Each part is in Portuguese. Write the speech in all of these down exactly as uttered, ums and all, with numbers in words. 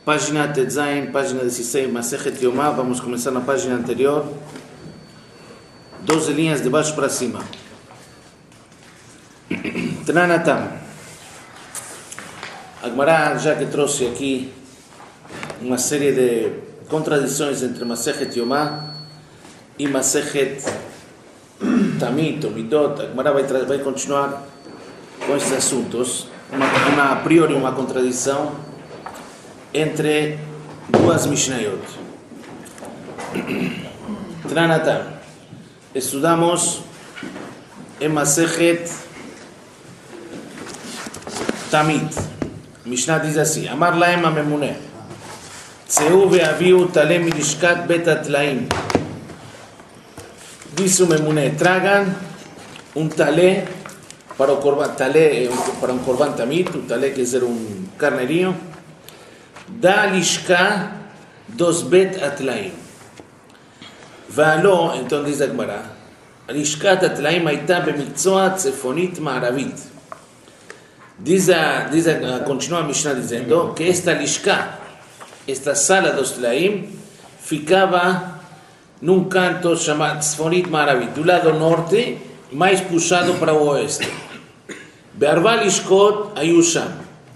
Página Tetzain, página dieciséis, Masejet Yomá. Vamos a comenzar na página anterior. doze linhas de baixo para cima. Tranatam. A Gemara já que trouxe aqui uma série de contradições entre Masejet Yomá e Masejet Tamid ou Midot. A Gemara vai, vai continuar com esses assuntos. Uma, uma, a priori uma contradição entre duas Mishnayot. Tranatam. Estudamos em Masejet Tamid. Mishnah diz assim: Amar laem ha-memuneh, tzeu ve'aviu taleh milishkat bet hatlaim. Disse o Memuneh: tragam um talé para o corban, talé para um corban tamid, o talé quer dizer um carneirinho, da lishka dos bet hatlaim. Valo, então diz a Gemara, lishkat hatlaim הייתה במקצוע צפונית מערבית. Diz a, diz a, continua a Mishnah dizendo que esta lishka, esta sala dos tlaim, ficava num canto chamado Tzfonit Maravi, do lado norte, mais puxado para o oeste. Be'arba lishkot hayu sham.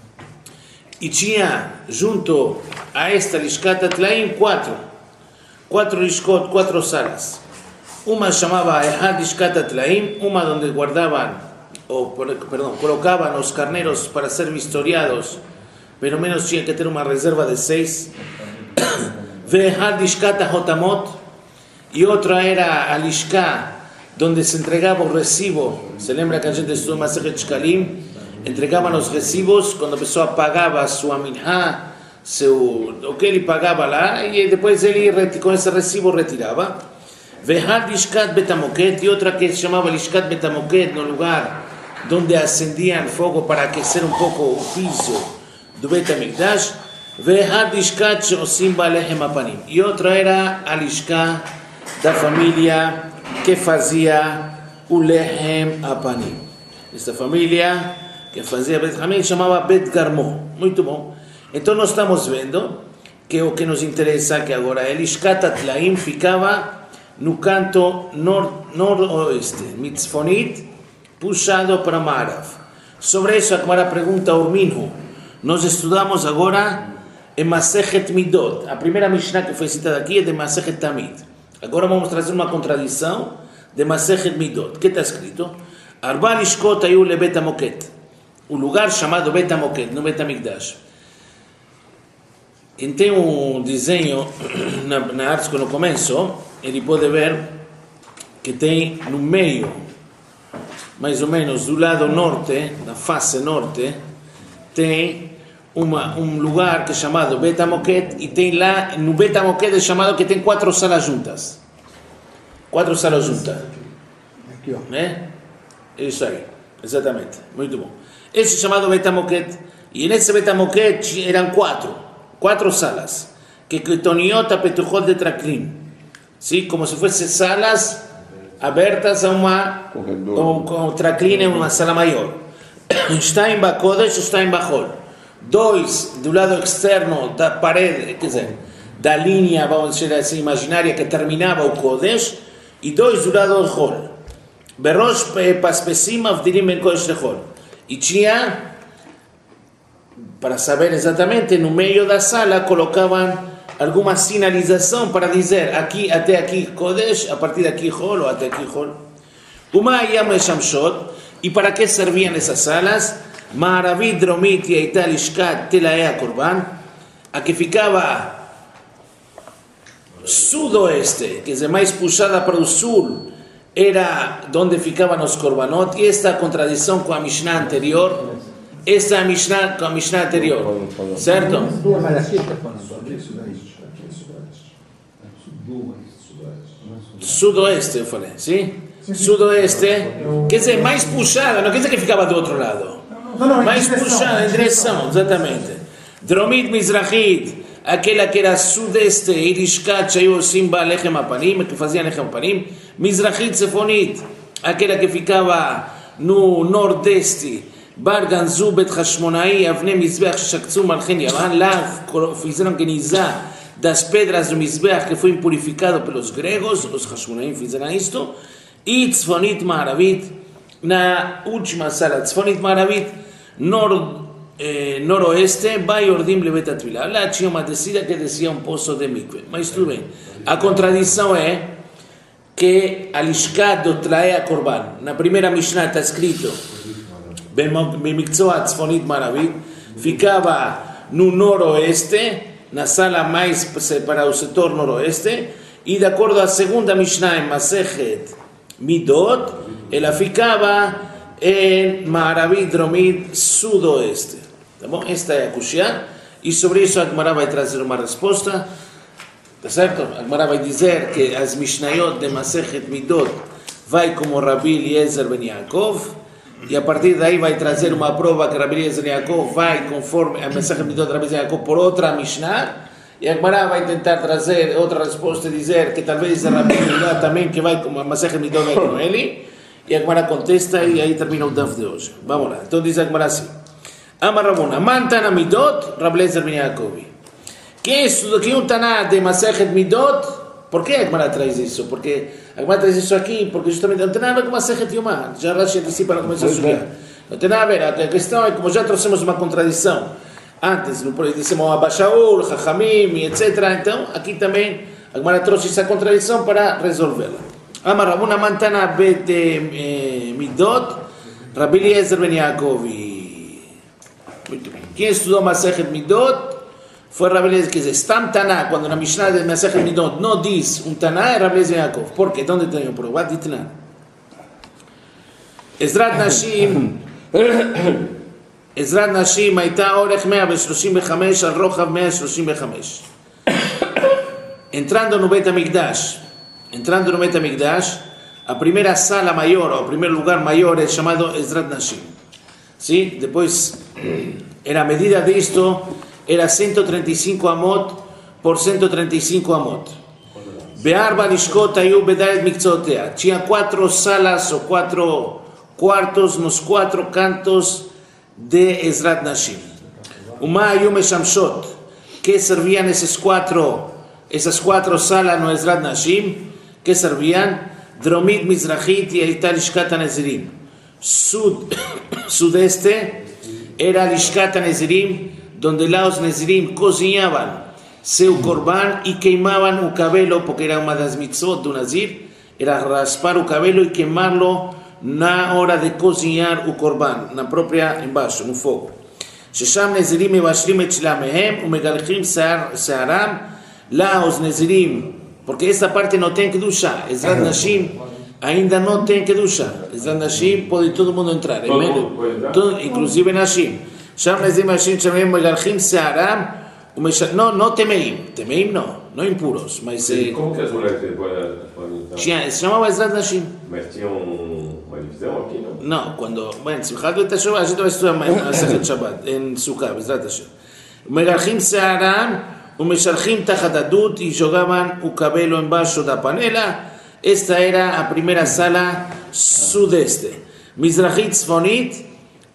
E tinha junto a esta lishkat tlaim quatro, quatro lishkot, quatro salas. Uma chamava Ehad lishkat tlaim, uma onde guardavam o perdón, colocaban los carneros para ser vistoriados, pero menos tinha que ter uma reserva de seis. Ve'ehad lishkat hotamot, e outra era a lishká donde se entregava o recibo. Se lembra que a gente estudou Masejet Shkalim? Entregavam os recibos quando a pessoa pagava sua minhá, seu, o que ele pagava lá, e depois ele com esse recibo retirava. Ve'ehad lishkat betamoket, e outra que se chamava lishkat betamoket, no lugar donde acendiam fogo para aquecer um pouco o piso do Bet HaMikdash. Ve'ehad lishkat she'osim ba lechem hapanim, e outra era a lishká da família que fazia o lechem hapanim. Esta família que fazia Bet Hamim chamava Bet Garmo. Muito bom. Então nós estamos vendo que o que nos interessa que agora é lishkat hatlaim ficava no canto nor, noroeste, mitzfonit, puxado para Marav. Sobre isso a Gemara pergunta ao Minhu. Nós estudamos agora em Masejet Midot. A primeira Mishnah que foi citada aqui é de Masejet Tamid. Agora vamos trazer uma contradição de Masejet Midot. O que está escrito? Arba lishkot hayu le Bet HaMoket. O lugar chamado Bet HaMoket, no Bet HaMikdash. Quem tem um desenho na, na arte no começo, ele pode ver que tem no meio, mais ou menos do lado norte, na face norte, tem uma, um lugar que é chamado Bet HaMoket, e tem lá, no Bet HaMoket é chamado que tem quatro salas juntas. Quatro salas juntas. Aqui, ó. Né? Isso aí, exatamente. Muito bom. Esse é chamado Bet HaMoket, e nesse Bet HaMoket eram quatro, quatro salas, que Ketoniot HaPetuchot de Traklim. Sim, como se fossem salas abertas a uma, com tracline, uma sala maior. Shtaim bakodesh, shtaim bachol. Dois do lado externo da parede, quer dizer, da linha, vamos dizer assim, imaginária que terminava o kodesh, e dois do lado do hol. Berosh paspesim avdilim ben kodesh lechol. E tinha, para saber exatamente, no meio da sala colocavam alguma sinalização para dizer aqui até aqui Kodesh, a partir daqui Hol ou até aqui Hol. Uma Yam Shamshot, e para que serviam essas salas? Ma'aravi Dromit e Aita Lishkat Telaea Korban, a que ficava sudoeste, que é mais puxada para o sul, era onde ficavam os Korbanot, e esta contradição com a Mishnah anterior, esta é a Mishnah com a Mishnah anterior, certo? Sudoeste, eu falei, sim? Sudoeste, quer dizer, mais puxada, não quer dizer que ficava do outro lado. Não, não, mais puxada, em direção, exatamente. Dromit Mizrahit, aquela que era sudeste, Irishkat, Shayu Simba, Lechem Hapanim, que fazia Lechem Hapanim. Mizrahit Sefonit, aquela que ficava no nordeste, Bar Ganzu Bet Hashmonai Avne Mizbeach Shakzu Malchen Yavan, la fizeram genizá das pedras do Mizbeach que foi impurificado pelos gregos, os Hashmonaim fizeram isto, e Tzfonit Ma'aravit, na última sala, Tzfonit Ma'aravit, nor, eh, noroeste, vai Ordim Lebet HaTfilah. Lá tinha uma descida que descia um poço de mikve. Mas tudo bem. A contradição é que a lishká do Tlaea Korban, na primeira Mishnah está escrito Bemikzoa Tzfonit Ma'aravit, ficava no noroeste, na sala mais para o setor noroeste, e de acordo à segunda Mishnah em Masechet Midot, ela ficava em Ma'aravit Dromit sudoeste. Tá bom? Esta é a Kushia, e sobre isso a Gemara vai trazer uma resposta. Tá certo? A Gemara vai dizer que as Mishnayot de Masechet Midot vai como Rabbi Eliezer ben Yaakov, e a partir daí vai trazer uma prova que Rabbi Eliezer ben Yaakov vai conforme a Masechet Midot de Rabbi Eliezer ben Yaakov por outra Mishnah, e a Gemara vai tentar trazer outra resposta e dizer que talvez a Rabbi Eliezer também que vai como a Masechet Midot vai com ele, e a Gemara contesta e aí termina o daf de hoje. Vamos lá. Então diz a Gemara assim: Amar Rabuna, Mantana Midot, Rabbi Eliezer ben Yaakov. Quem estuda aqui um Taná de Masechet Midot? Por que a Gemara traz isso? Porque a Gemara traz isso aqui, porque justamente não tem nada a ver com Masechet Yomá. Já Rashi antecipa no começo da Sugya. Não tem nada a ver. A questão é como já trouxemos uma contradição. Antes, dissemos Abashaul, Chachamim, etcétera. Então, aqui também a Gemara trouxe essa contradição para resolvê-la. Amar Rabuna Mantana bet Midot, Rabbi Eliezer ben Yaakov. Muito bem. Quem estudou Masechet Midot foi Rabbi Eliezer, quer dizer, Stam Taná, quando na Mishnah de Masechet Midot não diz um Taná, é Rabbi Eliezer ben Yaakov. Por quê? Onde tem o prova? Ditnan. Ezrat Nashim, Ezrat Nashim, הייתה אורך מאה ושלושים וחמש על רוחב מאה ושלושים וחמש. Entrando no Bet HaMikdash, entrando no Bet HaMikdash, a primeira sala maior, o primeiro lugar maior é chamado Ezrat Nashim. ¿Sí? Depois, era a medida disto, era ciento treinta y cinco amot por ciento treinta y cinco amot. Be'arba lishkot ayu bedalet mikzotea. Tinha quatro salas ou quatro quartos nos quatro cantos de Ezrat Nashim. Uma ayu meshamshot, que servían esses quatro, essas quatro salas no Ezrat Nashim, que servían Dromit Mizrachit e Aita Lishkat HaNezirim. Sud, sudeste era Lishkat HaNezirim, donde los Nezirim cozinhaban seu corban y queimaban o cabelo, porque era uma das mitzvot do Nazir, era raspar o cabelo e queimarlo na hora de cozinhar o corban, na própria embaixo, no fogo. Shesham Nezirim mevashlim et shelamehem umegalchim searam, lá os Nezirim, porque essa parte não tem kedusha, Ezrat Nashim ainda não tem kedusha, Ezrat Nashim pode todo mundo entrar, todo, inclusive Nashim. שם נזים אנשים שהם מגלחים שערם לא, לא טמאים, טמאים לא, לא impuros, mas é... Como que as mulheres podem... Tinha, se chamava Ezrat Nashim. Mas tinha uma divisão aqui, não? Não, quando... Bueno, Simchat Beit HaShoah, a gente vai estudar Masechet Shabbat, em Sukkah, Ezrat Hashem. מגלחים שערם ומשלחים תחת הדוד e jogavam o cabelo embaixo da panela. Esta era a primeira sala sudeste. Mizrachit Tzfonit,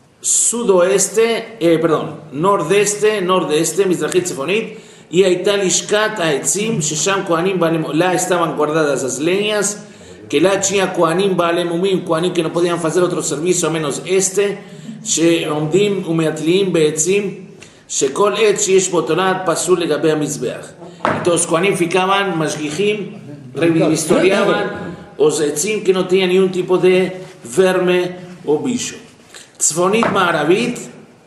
sudoeste, eh, perdón, nordeste, nordeste, Mizrachit Tzfonit, y הייתה לשכת העצים, ששם כהנים בעלי מומים, lá estaban guardadas as leñas, que lá tinha כהנים בעלי מומים, כהנים que no podían hacer otro servicio a menos este, שעומדים ומעטלים בעצים, שכל עץ שיש בו תולעת פסול לגבי המזבח. Entonces, כהנים ficaban, משגיחים, historiaban, os עצים que no tenían ningún tipo de verme o bicho. Tzfonit Ma'aravit,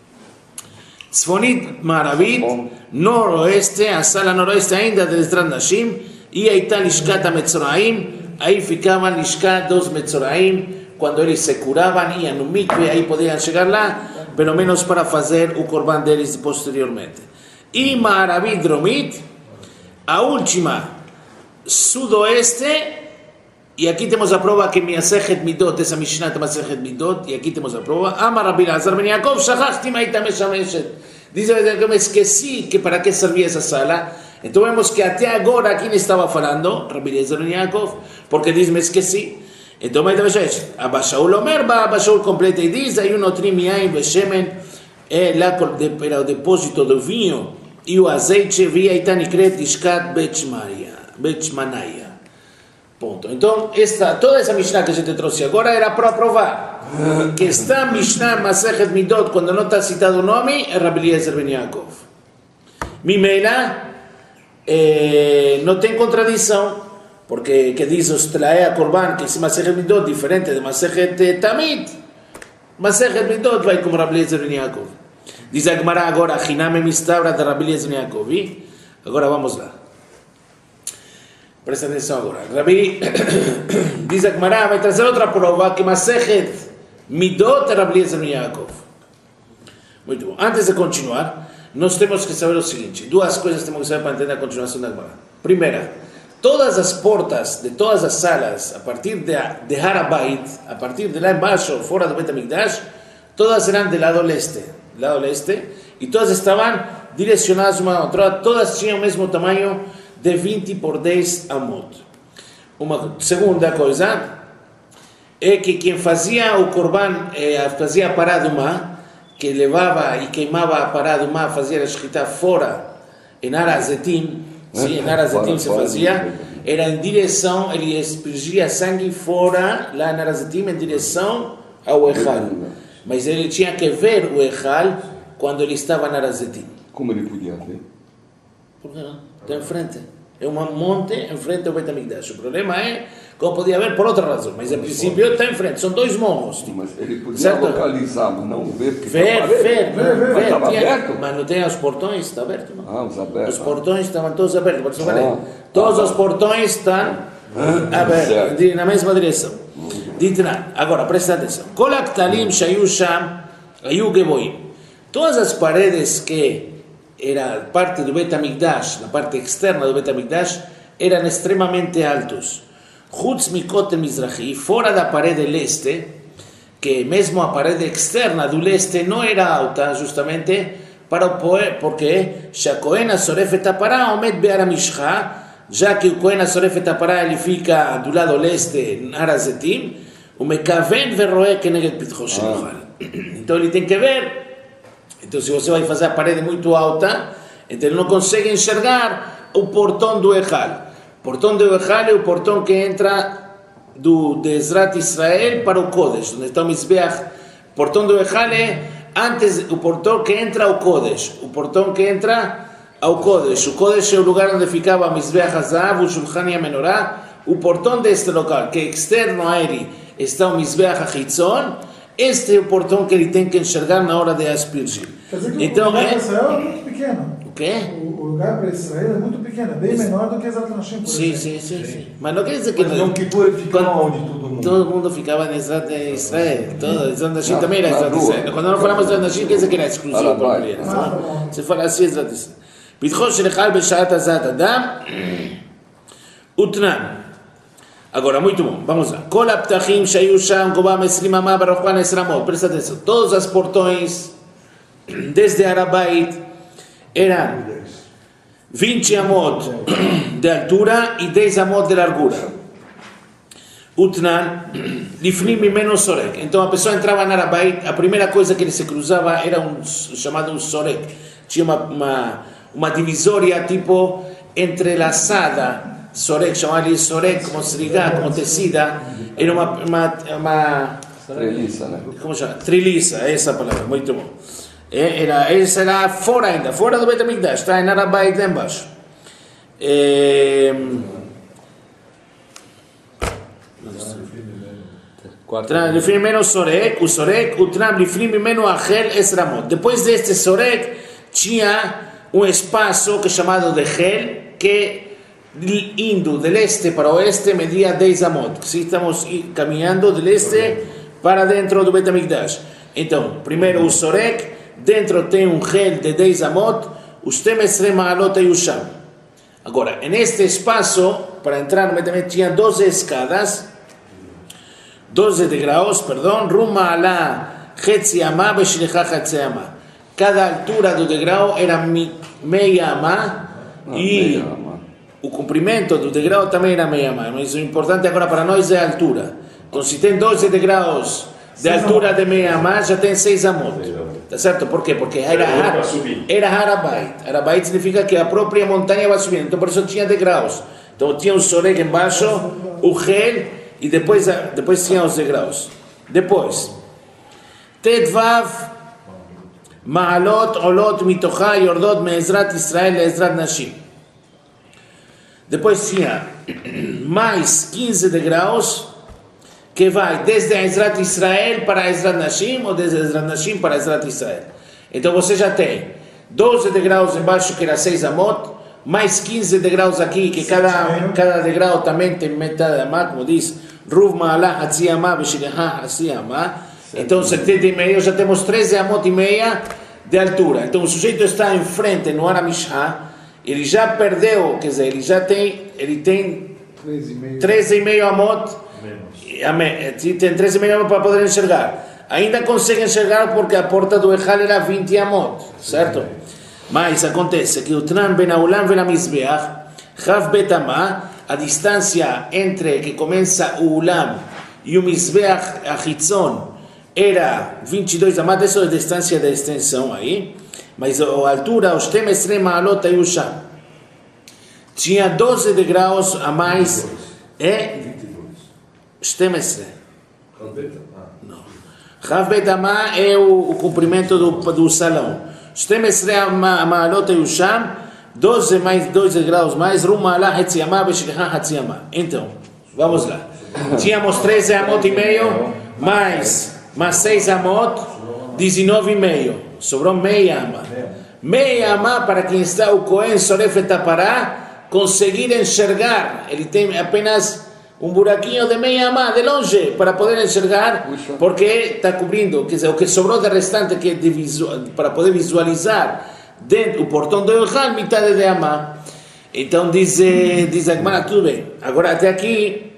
Tzfonit Ma'aravit, noroeste, a sala noroeste ainda de Ezrat Nashim, e aí está Lishkat HaMetzoraim, aí ficavam Lishkat dos Metzoraim, quando eles se curavam, iam no mikve, aí podiam chegar lá, pelo menos para fazer o corban deles posteriormente. E Ma'aravit Dromit, a última, sudoeste. Y aquí tenemos la prueba que Masechet Midot, esa Mishnah de Masechet Midot, y aquí tenemos la prueba. Amar Rabbi Eliezer ben Yaakov, shachachti ma hayta meshameshet. Dice que me esqueci que para qué servía esa sala. Entonces vemos que até agora, ¿quién estaba hablando? Rabbi Eliezer ben Yaakov, porque dice me esqueci. Então, mas Abba Shaul Omer, Abba Shaul completa e diz, aí um trimiaim veshemen, é lá para o depósito do vinho e o azeite, via Itanikret Ishkat Betshmanaya. Ponto. Então, esta, toda essa Mishnah que a gente trouxe agora era para provar que esta Mishnah Masechet Midot, quando não está citado o nome, é Rabbi Eliezer ben Yaakov. Mimela, eh, não tem contradição, porque que diz os Tlaea Korban, que esse Masechet Midot diferente de Masechet Tamid, Masechet Midot vai como Rabbi Eliezer ben Yaakov. Diz a Gemara agora, Hiname Mistabra de Rabbi Eliezer ben Yaakov. Agora vamos lá. Presta atenção agora. Rabi diz a Gemara, vai trazer outra prova que Masechet Midot é Rabbi Eliezer ben Yaakov. Muito bom. Antes de continuar, nós temos que saber o seguinte. Duas coisas temos que saber para entender a continuação da Gemara. Primeira, todas as portas de todas as salas, a partir de, de Harabait, a partir de lá embaixo, fora do Bet HaMikdash, todas eram do lado leste. Do lado leste. E todas estavam direcionadas uma a outra. Todas tinham o mesmo tamanho de vinte por dez amot. Uma segunda coisa é que quem fazia o korban, eh, fazia a paraduma, que levava e queimava a paraduma, fazia a escrita fora, em Arazetim, sim, em Arazetim se fazia, era em direção, ele expirgia sangue fora, lá em Arazetim, em direção ao Echal. Mas ele tinha que ver o Echal quando ele estava em Arazetim. Como ele podia ver? Por que não? Está em frente. É um monte em frente ao Bet HaMikdash. O problema é, como podia ver, por outra razão. Mas, a princípio, está em frente. São dois morros. Mas ele podia certo? localizar, mas não ver. Ver, ver, ver. ver, ver. Mas estava Tinha, aberto? mas não tem os portões, está aberto. Não? Ah, os abertos. Os portões estavam todos abertos. Por isso, Ah, todos ah, os portões estão ah, abertos, de, na mesma direção. Ditran. Agora, presta atenção. Kol haktalim shayu sham, ayu geboim. Todas as paredes que era parte do Bet HaMikdash, na parte externa do Bet HaMikdash, eram extremamente altos. Chutz mikotel mizrahi, fora da parede leste, que mesmo a parede externa do leste não era alta, justamente para o poer, porque Shakohen Asoref et Apará omed be'ar HaMishcha, já que o Kohen Asoref et Apará ele fica do lado leste, em Arazetim, o mekaven veroe keneged pitcho shel Echal. Então ele tem que ver. Então, se você vai fazer a parede muito alta, então ele não consegue enxergar o portão do Echal. O portão do Echal é o portão que entra do de Ezrat Israel para o Kodesh, onde está o Mizbeach. O portão do Echal é antes, o portão que entra ao Kodesh. O portão que entra ao Kodesh. O Kodesh é o lugar onde ficava o Mizbeach HaZahav, o Shulchan e a Menorá. O portão deste local, que é externo a ele, está o Mizbeach HaChitzon. Este é o portão que ele tem que enxergar na hora de aspergir. Quer dizer que então, o lugar é... para Israel é muito pequeno. O quê? O lugar para Israel é muito pequeno, bem menor do que Ezrat Nashim, por Sim, exemplo. sim, sim, sim. Mas não quer dizer que... Mas Yom Kippur ele ficava Quando- onde todo mundo? Todo mundo ficava em Ezrat Israel. Todo, Ezrat Nashim Na- também era na Ezrat rua. Israel. Quando não falamos de Ezrat Nashim, quer dizer que era exclusivo Arabai. para mulheres. Ah, tá bom. Se fala assim, Ezrat Israel. Pitchon של Echal בשעת הזעת אדם, ותנן. Agora, muito bom, vamos lá. Kol aptachim shayu sham gobam esrim amah barachban esramot. Presta atenção. Todos os portões, desde Arabait, eram vinte amot de altura e dez amot de largura. Utnan, lifnim mimeno sorek. Então a pessoa entrava na Arabait, a primeira coisa que ele se cruzava era um chamado um sorek. Tinha uma, uma, uma divisória tipo entrelaçada. Sorek, chamava-lhe sorek, como srigá, como tecida, era uma, uma, uma Treliça, né? como chama? Treliça, essa palavra, muito bom. É, Era, essa era fora ainda, fora do Bet HaMikdash, está em Arabait lá embaixo. É... Tra- לפנים ממנו סורק, הוא סורק, ותנם לפנים ממנו אחר עשר אמות. Depois deste sorek, tinha um espaço que é chamado de Hel, que indo do leste para o oeste media dez amot. Se estamos caminhando do leste para dentro do Bet HaMikdash. Então, primeiro o sorek, dentro tem um Hel de dez amot, os temesre ma'alot ayusham. Agora, neste espaço, para entrar no Bet HaMikdash, tinha doze escadas, doze degraus, perdão, Ruma alá, Hetzi amá, Beshlichá Hetzi amá. Cada altura do degrau era meia amá e o comprimento do degrau também era meia amá. Mas o importante agora para nós é a altura. Então se tem doze degraus de altura de meia amá, já tem seis amot. Tá certo? Por quê? Porque era, Para subir. era Harabait. Harabait significa que a própria montanha vai subindo. Então por isso tinha degraus. Então tinha o soreg embaixo, o gel, e depois, depois tinha os degraus. Depois, Tedvav, Ma'alot, Olot, Mitochá, Yordot, Me'ezrat Israel, Le'ezrat Nashim. Depois tinha mais quinze degraus, que vai desde a Ezrat Israel para a Ezrat Nashim, ou desde a Ezrat Nashim para a Ezrat Israel. Então você já tem doze degraus embaixo, que era seis amot, mais quinze degraus aqui, que cada, cada degrau também tem metade de amá, como diz, Ruv Ma'alah Hatzi Amá, Beshigahá Hatzi Amá. Então setenta e meio, já temos treze amot e meia de altura. Então o sujeito está em frente no Aramishá, ele já perdeu, quer dizer, ele já tem, ele tem treze e meio amot, tem treze e meio amot para poder enxergar. Ainda consegue enxergar porque a porta do Ejal era vinte amot, certo? Mas acontece que o Tran ben Aulam ven Mizbeach, Chav Bet Amá, a distância entre que começa o Ulam e o Mizbeach Achitzon era vinte e dois amot, essa é a distância da extensão aí, mas a altura, os Temestre Ma'alot aí o Sham. Tinha doze degraus a mais, é? Temestre. Não. Chav Bet Amá é o, o comprimento do, do salão. Temestre Ma'alot aí o Sham, doze mais dois graus mais, Rum Ma'alah Hatzi Amá, Beshigahá Hatzi Amá. Então, vamos lá. Tínhamos treze amot e meio, mais, mais seis amot, dezenove e meio. Sobrou meia amá. Meia amá para quem está o Cohen Soref Tapará, conseguir enxergar. Ele tem apenas um buraquinho de meia amá, de longe, para poder enxergar, porque está cobrindo, quer dizer, o que sobrou de restante, que é de visual, para poder visualizar dentro o portão do Ejal, metade de amá. Então diz, diz a Gemara, tudo bem. Agora até aqui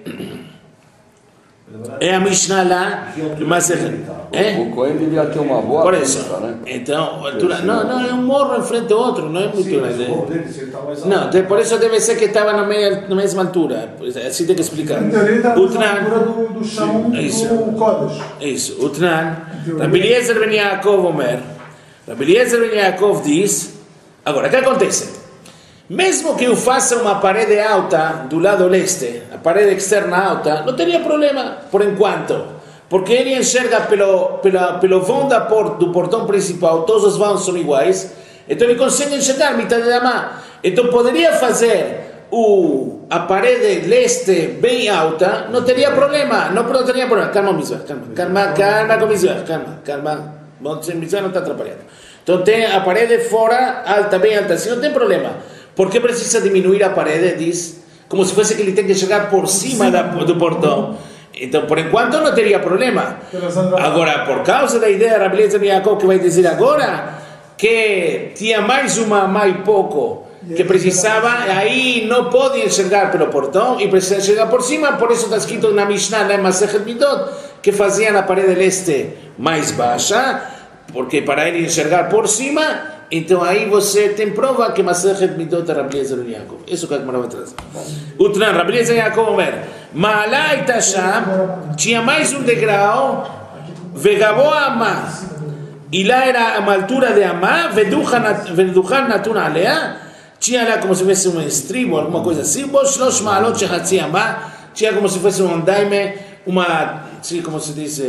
é a Mishnah lá, mas é? O Cohen devia ter uma boa Por isso, vista, né? então, altura, não, não, é um morro em frente ao outro, não é muito grande. Não, de- por isso deve ser que estava na, meia, na mesma altura, assim tem que explicar. Em teoria está na O altura Tran, do, do chão Isso. do Kodesh. isso, o Tran, Rabbi Eliezer ben Yaakov Omer, Rabbi Eliezer ben Yaakov diz, agora, o que acontece? Mesmo que eu faça uma parede alta do lado leste, a parede externa alta, não teria problema, por enquanto. Porque ele enxerga pelo, pela, pelo vão da porta, do portão principal, todos os vãos são iguais, então ele consegue enxergar metade da mão. Então poderia fazer o, a parede leste bem alta, não teria problema, não, não teria problema. Calma, Mizrah, calma, calma, calma com Mizrah, calma, calma, Mizrah não está atrapalhando. Então tem a parede fora, alta, bem alta, assim não tem problema. Por que precisa diminuir a parede, diz, como se fosse que ele tem que chegar por cima da, do portão. Então, por enquanto, não teria problema. Agora, por causa da ideia da Rabbi Eliezer ben Yaakov, que vai dizer agora, que tinha mais uma, mais pouco, que precisava, aí não pode enxergar pelo portão, e precisa enxergar por cima, por isso está escrito na Mishnah, na Masechet Midot, que faziam a parede leste mais baixa, porque para ele enxergar por cima, então aí você tem prova que Masechet Midot é Rabbi Eliezer ben Yaakov. Isso que a Gemara vai trazer. Utnan, Rabbi Eliezer ben Yaakov Omer, Ma'alá e Tasham, tinha mais um degrau, Vegabó Amá, e lá era uma altura de Amá, Veduchan Natun Alea, tinha lá como se fosse um estribo, alguma coisa assim, Boshlosh Ma'alot Shehatzi Amá, tinha como se fosse um andaime, uma, sim, como se diz,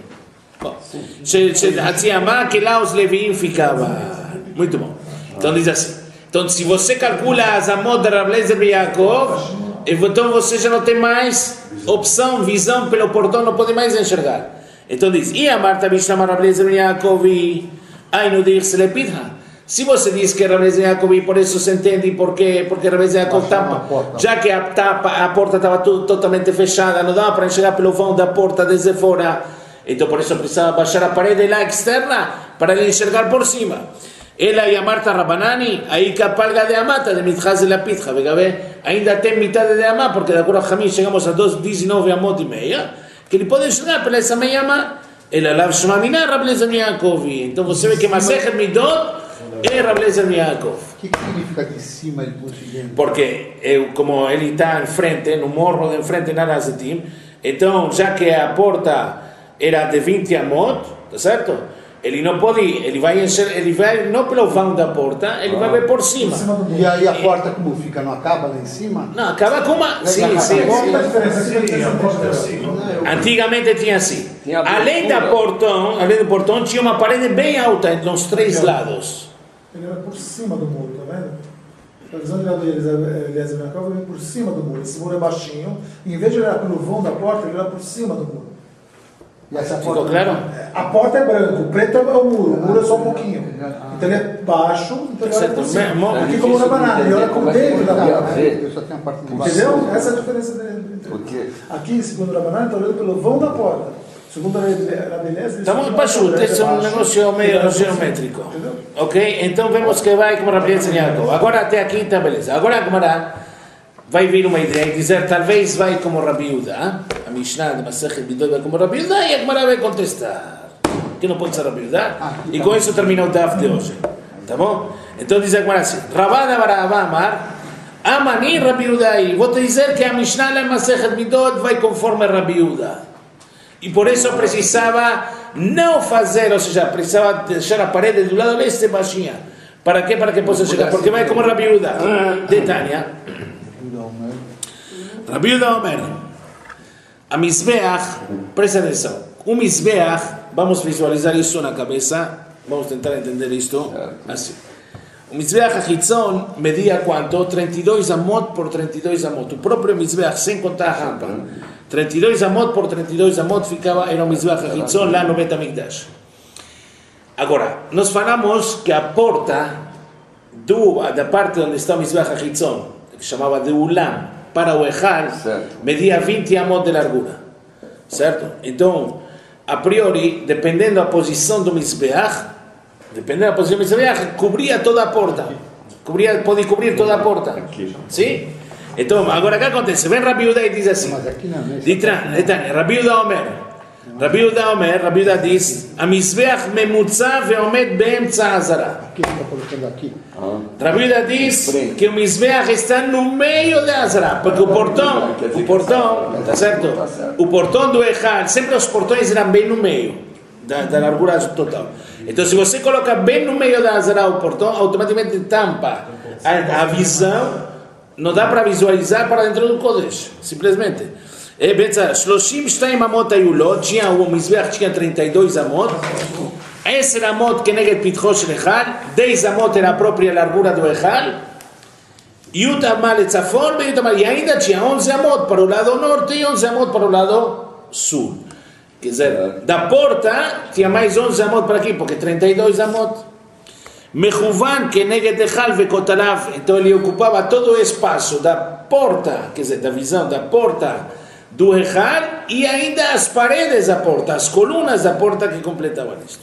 Shehatzi Amá, que lá os Leviim ficavam. Muito bom. Então diz assim. Então se você calcula as amot de Rabbi Eliezer ben Yaakov, então você já não tem mais opção, visão pelo portão, não pode mais enxergar. Então diz, e a Marta Bishama Rabbi Eliezer ben Yaakov, aí não diz se lepidha. Se você diz que Rabbi Eliezer ben Yaakov, por isso se entende porque porque Rabbi Eliezer ben Yaakov tapa, já que a, tapa, a porta estava totalmente fechada, não dava para enxergar pelo vão da porta desde fora, então por isso precisava baixar a parede lá externa para ele enxergar por cima. Ela e a Marta Rabanani, aí que a palga de amata de mitchaz de la pitcha, ainda tem metade de amá, porque de acordo a Hamim chegamos a dezenove amot e meia, que ele pode enxergar pela essa meia amá. Ela lá chama minar Rabbi Eliezer ben Yaakov. Então você vê que Masechet Midot é Rabbi Eliezer ben Yaakov. O que significa de cima ele conseguindo? Porque eu, como ele está em frente, no morro de frente na Razetim, Então, já que a porta era de vinte amot, tá certo? Ele não pode, ele vai encher, ele vai não pelo vão da porta, ele vai ver por cima. E aí a porta como fica? Não acaba lá em cima? Não, acaba com uma... Sim, sim. Antigamente tinha assim. Tinha Além da portão, além do portão, tinha uma parede bem alta nos três lados. Ele era por cima do muro, tá vendo? A visão de Eliezer Yaakov ele por cima do muro. Esse muro é baixinho. E em vez de ele era pelo vão da porta, ele era por cima do muro. E essa Ficou porta, claro? A porta é branca, o preto é o muro, o muro é só um pouquinho. Então ele é baixo, então ele olha por cima. Mo- Aqui como na banana, ele olha por dentro da banana. Eu só tenho a parte de baixo. Entendeu? Essa é a diferença dele. Porque Aqui, segundo a banana, está olhando pelo vão da porta. Segundo a beleza... Está muito baixo, esse é um negócio meio geométrico. Entendeu? Ok? Então vemos que vai como Rabi Eliezer Yaakov. Agora até aqui está beleza. Agora a Gemara vai vir uma ideia e dizer, talvez vai como Rabi Yehuda. A Mishnah de Masechet Midot vai como Rabi Yehuda e a Gemara vai contestar. Que não pode ser Rabi Yehuda. E com isso termina o Daf de hoje. Tá bom? Então diz a Gemara assim, Rabada Barava Amar, Amani Rabi Yehuda. E vou te dizer que a Mishnah de Masechet Midot vai conforme Rabi Yehuda. E por isso precisava não fazer, ou seja, precisava deixar a parede do lado leste baixinha. Para quê? Para que possa chegar. Porque vai como Rabi Yehuda. De Tânia. Rabi Yehuda Omer, a Mizbeach, presta atenção, o Mizbeach, vamos visualizar isso na cabeça, vamos tentar entender isto, assim. O Mizbeach Achitzon media quanto? trinta e dois amot por trinta e dois amot, o próprio Mizbeach, sem contar a rampa, trinta e dois amot por trinta e dois amot ficava, era o Mizbeach Achitzon lá no Bet HaMikdash. Agora, nós falamos que a porta do, da parte onde está o Mizbeach Achitzon, que chamava de Ulam, para o Ejal, media vinte amot de largura, certo? Então, a priori, dependendo da posição do Mizbeach, dependendo da posição do Mizbeach, cobria toda a porta, cobria, pode cobrir toda a porta, sim? Então, agora o que acontece? Vem Rabi Yehuda e diz assim, Rabi Yehuda Omer, Rabi Yehuda Omer, Rabi Yehuda diz, a Mizbeach memutza veomed beemtza azara. Aqui você está colocando aqui. Rabi Yehuda diz que o Mizbeach está no meio da Azara, porque o portão, o portão, tá certo? O portão do Ejal, sempre os portões eram bem no meio da, da largura total. Então, se você coloca bem no meio da Azara o portão, automaticamente tampa a, a visão, não dá para visualizar para dentro do Kodesh, simplesmente. É, pensa, שלושים ושתיים amot היו לו, tinha o Mizbeach tinha trinta e dois amot, עשר אמות כנגד פתחו של היכל, דייז אמות era a própria largura do היכל, י' אמה לצפון וי' אמה, e ainda tinha onze amot para o lado norte e onze amot para o lado sul. Quer dizer, da porta tinha mais onze amot para aqui, porque trinta e dois amot. מכוון כנגד היכל וכותליו, então ele ocupava todo o espaço da porta, quer dizer, da visão da porta do Ejal e ainda as paredes da porta, as colunas da porta que completavam isto.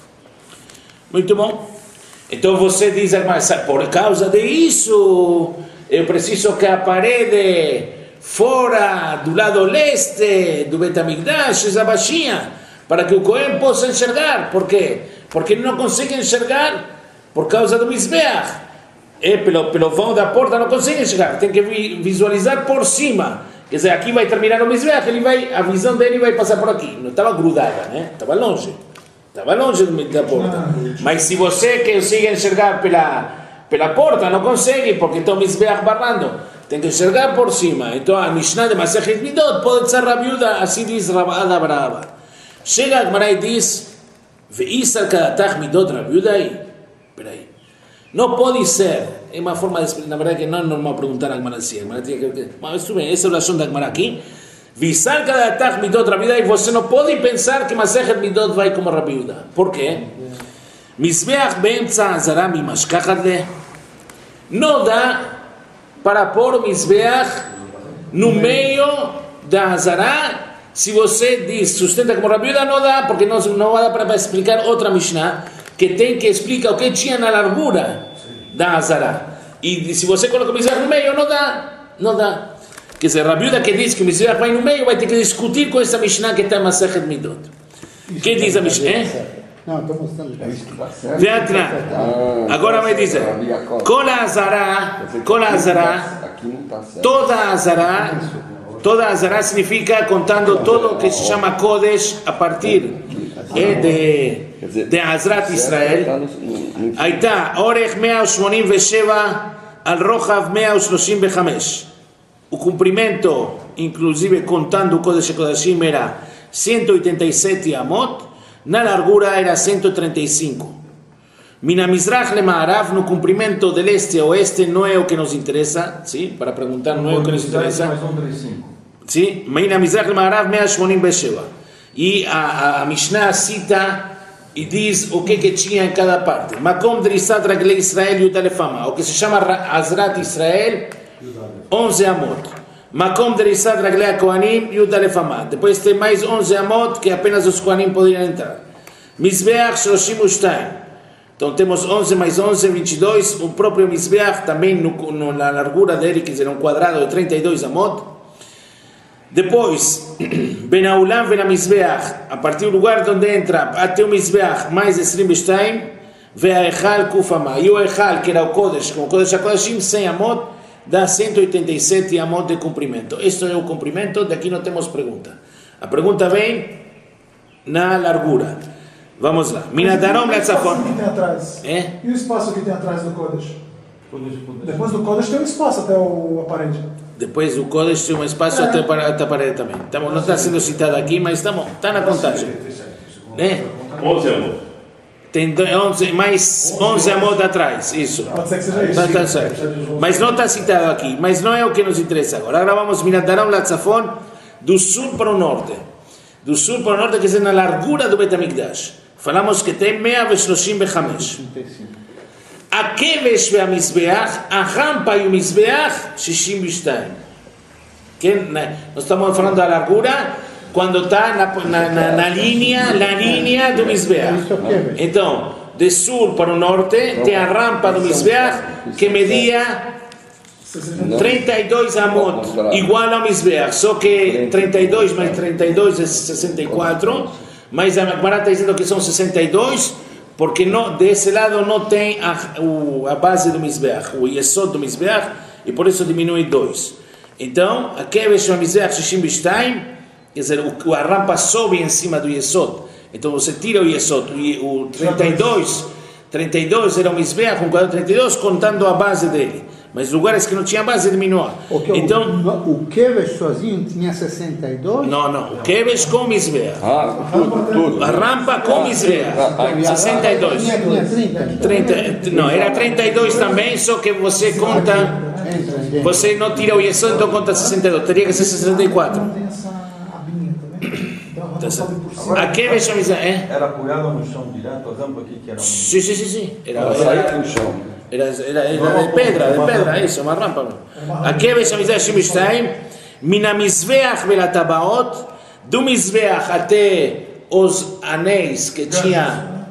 Muito bom. Então você diz, mas por causa disso, eu preciso que a parede fora do lado leste do Bet HaMikdash seja baixinha, para que o Cohen possa enxergar. Por quê? Porque ele não consegue enxergar por causa do Mizbeach. É, pelo, pelo vão da porta não consegue enxergar, tem que visualizar por cima. Quer dizer, aqui vai terminar o Mizbeach, ele vai, a visão dele vai passar por aqui. Não estava grudada, né? Estava longe. Estava longe da porta. Mas se você consegue enxergar pela, pela porta, não consegue, porque está o Mizbeach barrando. Tem que enxergar por cima. Então a Mishnah de Masechet Midot pode ser Rabi Yehuda, assim diz Rabada Brava. Chega a Gemara e diz, Ve'isar kadatach midot Rabi Yehuda aí. Espera aí. Não pode ser, é uma forma de explicar, na verdade que não é normal perguntar a Gemara assim. A Gemara tinha que... Mas tudo bem, essa é a oração da Gemara aqui. Visar cada atach midot Rabi Yehuda, e você não pode pensar que Masechet Midot vai como Rabi Yehuda. Por quê? Mizbeach beemtza azara mimashkachat le. Não dá para pôr o Mizbeach no meio da azara. Se você diz, sustenta como Rabi Yehuda, não dá, porque não, não dá para explicar outra Mishnah que tem que explicar o que tinha na largura da azara. E se você coloca o Mizbeach no meio, não dá. Não dá. Quer dizer, Rabi Yehuda que diz que o Mizbeach vai no meio, vai ter que discutir com essa Mishnah que está em Masechet Midot. Quem diz a Mishnah? Não, estou mostrando. Vem atrás. Agora vai dizer, Kol Azara, Kol Azara, toda Azara, Toda Azará significa contando todo o que se chama Kodesh a partir eh, de, de Azrat Israel. Aí está, Orech mea oitenta e sete al Rojav mea trinta e cinco. O comprimento, inclusive contando o Kodesh Kodashim, era cento e oitenta e sete amot, na largura era cento e trinta e cinco. Mina Mizrach le Ma'arav, no comprimento del este a oeste, não é o que nos interessa, ¿sí? Para perguntar, não é o que nos interessa. ¿Sí? Mina Mizrach le Ma'arav cento oitenta e sete. E a, a, a Mishnah cita e diz o que que tinha em cada parte. Makom Drissat Raglei Israel Yuda Lefama, o que se chama Azrat Israel, onze amot. Makom Drissat Raglei Kohanim Yuda Lefama. Depois tem mais onze amot que apenas os Kohanim poderiam entrar. Mizbeach Shloshim Ushtaim. Então temos onze mais onze, vinte e dois. O próprio Mizbeach também no, no, na largura dele, quer dizer, um quadrado de trinta e dois amot. Depois, Ben Aulam, Ben Mizbeach, a partir do lugar onde entra até o Mizbeach, mais vinte e dois, Ve Echal Kufama. E o Echal, que era o Kodesh, com o Kodesh HaKodashim, cem amot, dá cento e oitenta e sete amot de comprimento. Este é o comprimento, daqui não temos pergunta. A pergunta vem na largura. Vamos lá. Minadarom Letzafon. E o espaço que tem atrás? É? E o espaço que tem atrás do Kodesh? Depois do Kodesh tem um espaço até o, a parede. Depois o Kodesh tem um espaço é. até, para, até a parede também. Então, não está sendo citado aqui, mas estamos, está na contagem. É? onze amot. Tem onze, mais onze amot atrás. Isso. Pode ser que seja isso. Está certo. Mas não está citado aqui. Mas não é o que nos interessa agora. Agora vamos Minadarom Letzafon do sul para o norte. Do sul para o norte, quer dizer, na largura do Bet HaMikdash. Falamos que tem cento e trinta e cinco. A Kevesh ve a Mizbeach, a rampa e o Mizbeach, sessenta e dois. Que, né? Nós estamos falando da largura quando está na, na, na, na linha, na linha do Mizbeach. Então, de sul para o norte, tem a rampa do Mizbeach que media trinta e dois amot, igual ao Mizbeach, só que trinta e dois mais trinta e dois é sessenta e quatro. Mas a Gemara está dizendo que são sessenta e dois, porque não, desse lado não tem a, o, a base do Mizbeach, o Yesod do Mizbeach, e por isso diminui dois. Então, a Kevesh o Mizbeach sessenta e dois, quer dizer, o, a rampa sobe em cima do Yesod. Então você tira o Yesod, o, o trinta e dois, trinta e dois era o Mizbeach, um quadrado trinta e dois, contando a base dele. Mas lugares que não tinha base diminuiu. Okay, então, o, o Kevesh sozinho tinha sessenta e dois? Não, não. O Kevesh com Mizbeach. Ah, tudo, tudo. A rampa com Mizbeach. sessenta e dois. trinta, não, era trinta e dois também, só que você conta. Você não tira o Yesod, então conta sessenta e dois. Teria que ser sessenta e quatro. Tem essa abinha também. A Kevesh com Mizbeach, é? Era apoiado no chão direto, a rampa aqui que era. Sim, sim, sim, sim. Era, Saía no chão. Era, era, era de pedra, de pedra, isso, uma rampa. Aqui veja a Mizbeach sessenta e dois, mina Mizbeach vela tabaot, do Mizbeach até os anéis que tinha,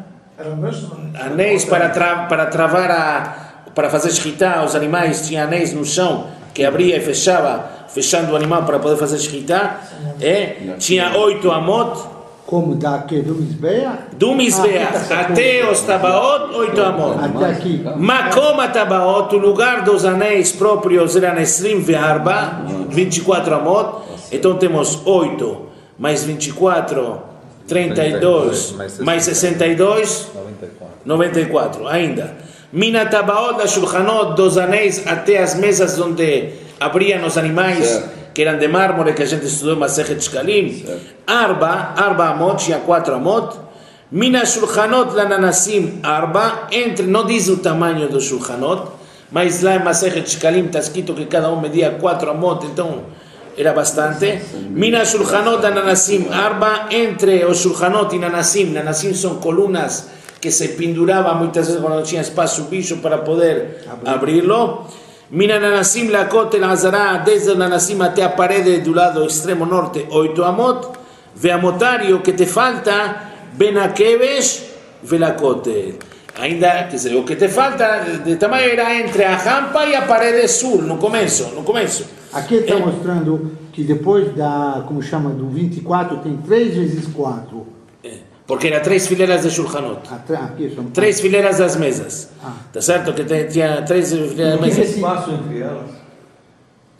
anéis para, tra, para travar, a, para fazer escritar os animais, tinha anéis no chão, que abria e fechava, fechando o animal para poder fazer escritar, é, tinha oito amot, Como daqui do Mizbeach? Do Mizbeach ah, até os Tabaot, oito amot. Até aqui. Makom Tabaot, o lugar dos anéis próprios era vinte e quatro, vinte e quatro amot. Então temos oito mais vinte e quatro, trinta e dois, mais sessenta e dois, noventa e quatro. Ainda. Mina Tabaot da Shulchanot, dos anéis até as mesas onde abriam os animais. Certo. Que eram de mármore, que a gente estudou Masechet Shkalim, Arba, Arba Amot, tinha quatro Amot, Mina Shulchanot Lananasim, Arba, entre, não diz o tamanho do Shulchanot, mas lá em Masechet Shkalim está escrito que cada um media quatro Amot, então era bastante. Mina Shulchanot Lananasim, Arba, entre os Shulchanot e Nanasim, Nanasim são colunas que se penduravam muitas vezes quando não tinha espaço bicho para poder abri-lo. Mina Nanasim Lakotel Azara, desde o Nanasim até a parede do lado extremo norte, oito amot. Ve amotário que te falta, Ben Akevesh, Velakotel. Ainda, quer dizer, o que te falta de tamanho era entre a rampa e a parede sul, no começo, no começo. Aqui está é. mostrando que depois da, como chama, do vinte e quatro, tem três vezes quatro. Porque era três fileiras de Shulchanot. Aqui são três fileiras das mesas. Ah. Tá certo? Que tinha três fileiras das mesas. Tem espaço entre elas?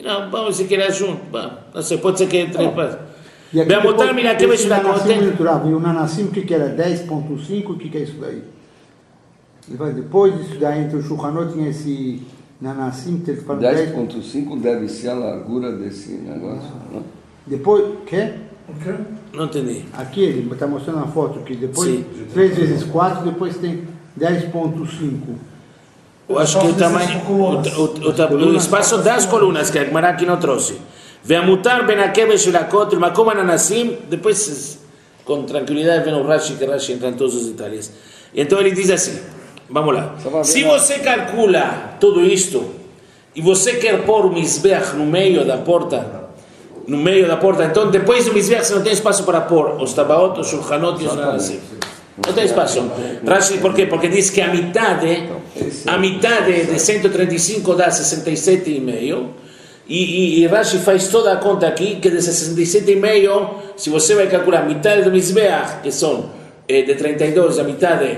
Não, vamos se quer junto, vamos. Não sei, pode ser que entre. E aqui Vamos botar, depois, mira, que esse vai Nanassim Turava, e o Nanassim, o que, que era? dez ponto cinco, o que, que é isso daí? Ele vai, depois disso daí, entre o Shulchanot tinha esse Nanassim, que ele fala dez ponto cinco deve ser a largura desse negócio, não? Depois, quê? O quê? Não entendi. Aqui ele está mostrando a foto, que depois, Sim. três vezes quatro, depois tem dez ponto cinco. Eu acho que o tamanho, o, o, o, o espaço das colunas, que a Gemara aqui não trouxe. Veamutar ben Akebesh Vilakot, Makom Ananasim, depois com tranquilidade vem o Rashi, que Rashi entra em todos os detalhes. Então ele diz assim, vamos lá, se você calcula tudo isto, e você quer pôr o Mizbeach no meio da porta, no meio da porta, então depois do Mizbeach você não tem espaço para pôr os Tabaot, os Shulchanot e os Nanassim. Não tem espaço. Rashi, por quê? Porque diz que a metade, a metade de cento e trinta e cinco dá sessenta e sete vírgula cinco, e, e, e Rashi faz toda a conta aqui, que de sessenta e sete vírgula cinco, se você vai calcular a metade do Mizbeach, que são eh, de trinta e dois, a metade...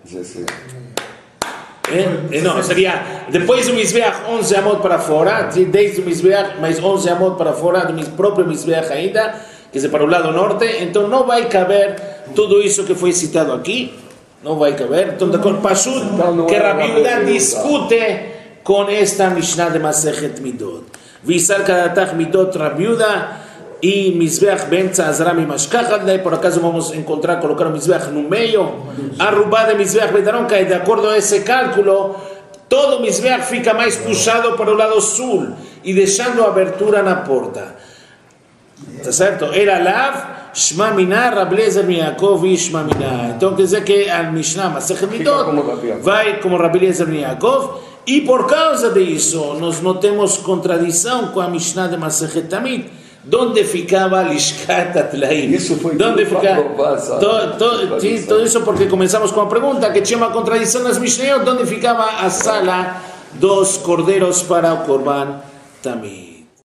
Eh? Não, seria depois do Mizbeach onze amot para fora, dez do Mizbeach mais onze amot para fora do próprio Mizbeach ainda, quer dizer, para o lado norte, então não vai caber tudo isso que foi citado aqui, não vai caber. Então, de acordo, Pashut, que Rabi Yehuda discute com esta Mishnah de Masechet Midot. Visar Kadatach Midot Rabi Yehuda e Mizbeach Bentza Azram e Mashkachad, daí por acaso vamos encontrar, colocar o Mizbeach no meio, a Rubá de Mizbeach Betaron, que de acordo a esse cálculo, todo o Mizbeach fica mais puxado para o lado sul e deixando abertura na porta. Está certo? Era Lav, Shma Minah, Rabbi Eliezer ben Yaakov e Shma Minah. Então quer dizer que a Mishnah Masechet Midot vai como Rabbi Eliezer ben Yaakov, e por causa disso nós não temos contradição com a Mishnah de Masechet Tamid, onde ficava Lishkat Atlaim. Isso foi onde tudo fica... para provar essa to, to, sim, tudo isso porque começamos com a pergunta que tinha uma contradição nas Mishnayot, onde ficava a sala dos cordeiros para o Korban Tamid.